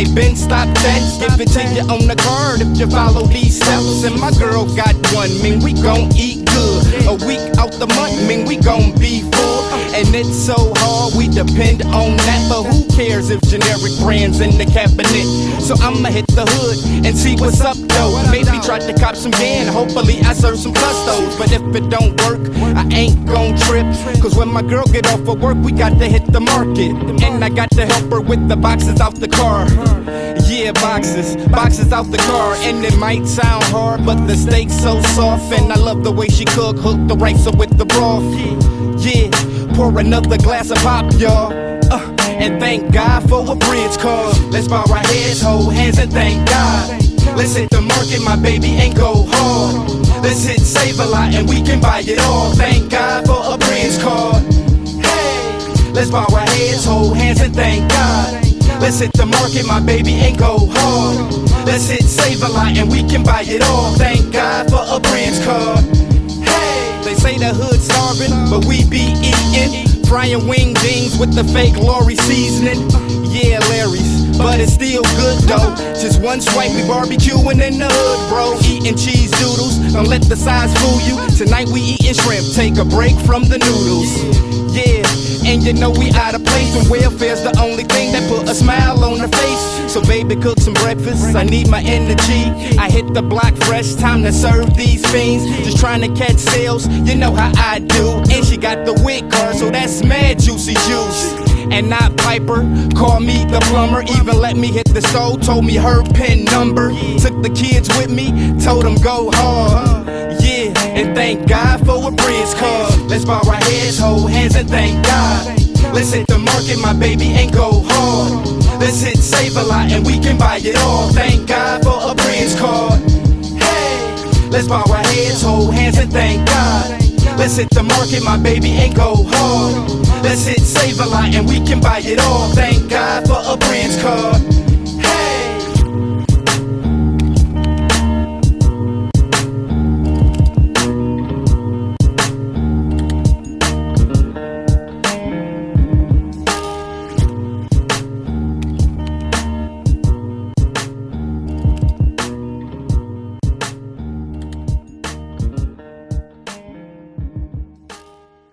they been stopped at. Give it to you on the card if you follow these steps. And my girl got one, mean we gon' eat good. A week out the month, mean we gon' be full. And it's so hard, we depend on that. But who cares if generic brands in the cabinet? So I'ma hit the hood and see what's up though. Maybe try to cop some yen, hopefully I serve some custos. But if it don't work, I ain't gon' trip. Cause when my girl get off of work, we got to hit the market. And I got to help her with the boxes out the car. Yeah, boxes out the car. And it might sound hard, but the steak's so soft. And I love the way she cook, hook the rice up with the broth. Yeah, pour another glass of pop, y'all. And thank God for a bridge car. Let's bow our heads, hold hands and thank God. Let's hit the market, my baby, and go hard. Let's hit Save a Lot and we can buy it all. Thank God for a bridge car. Hey, let's bow our heads, hold hands and thank God. Let's hit the market, my baby, and go hard. Let's hit Save a Lot and we can buy it all. Thank God for a bridge car. Hey, they say the hood's starving, but we be eating. Frying wing dings with the fake Lori seasoning. Yeah, Larry's, but it's still good though. Just one swipe, we barbecuing in the hood, bro. Eating cheese doodles, don't let the size fool you. Tonight we eating shrimp, take a break from the noodles. Yeah, and you know we out of place when welfare's the only thing that put a smile on her face. So baby, cook some breakfast, I need my energy. I hit the block fresh, time to serve these fiends. Just trying to catch sales, you know how I do. And she got the wig card, so that's mad juicy juice. And not Piper, call me the plumber. Even let me hit the stove, told me her pin number. Took the kids with me, told them go hard. Yeah, and thank God for a bridge car. Let's bow our heads, hold hands and thank God. Let's hit the market, my baby, and go hard. Let's hit Save a Lot and we can buy it all. Thank God for a bridge car. Hey, let's bow our heads, hold hands and thank God. Let's hit the market, my baby, and go hard. Let's hit Save a Lot and we can buy it all. Thank God for a bridge car.